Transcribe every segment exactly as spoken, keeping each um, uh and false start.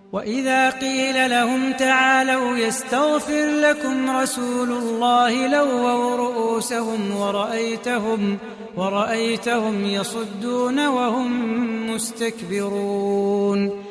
وإذا قيل لهم تعالوا يستغفر لكم رسول الله لووا رؤوسهم ورأيتهم, ورأيتهم يصدون وهم مستكبرون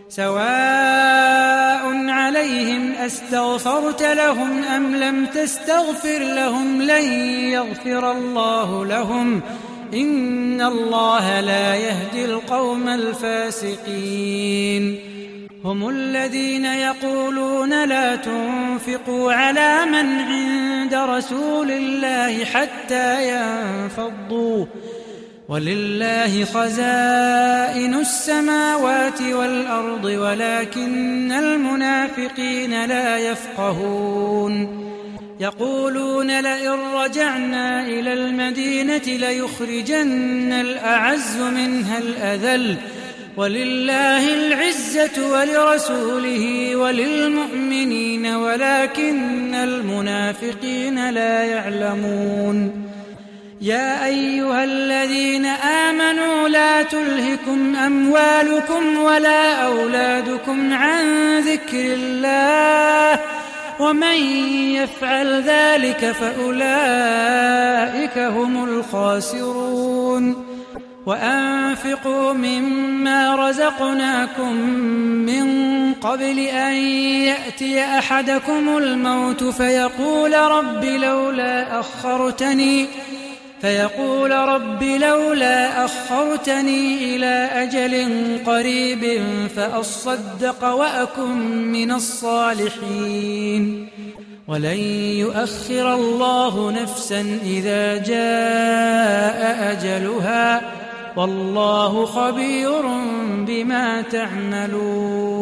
سواء عليهم أستغفرت لهم أم لم تستغفر لهم لن يغفر الله لهم إن الله لا يهدي القوم الفاسقين. هم الذين يقولون لا تنفقوا على من عند رسول الله حتى ينفضوا ولله خزائن السماوات والأرض ولكن المنافقين لا يفقهون. يقولون لئن رجعنا إلى المدينة ليخرجن الأعز منها الأذل ولله العزة ولرسوله وللمؤمنين ولكن المنافقين لا يعلمون. يا أيها الذين آمنوا لا تلهكم أموالكم ولا أولادكم عن ذكر الله ومن يفعل ذلك فأولئك هم الخاسرون. وأنفقوا مما رزقناكم من قبل أن يأتي أحدكم الموت فيقول رب لولا أخرتني فيقول رب لولا أخرتني إلى أجل قريب فأصدق وأكن من الصالحين ولن يؤخر الله نفسا إذا جاء أجلها والله خبير بما تعملون.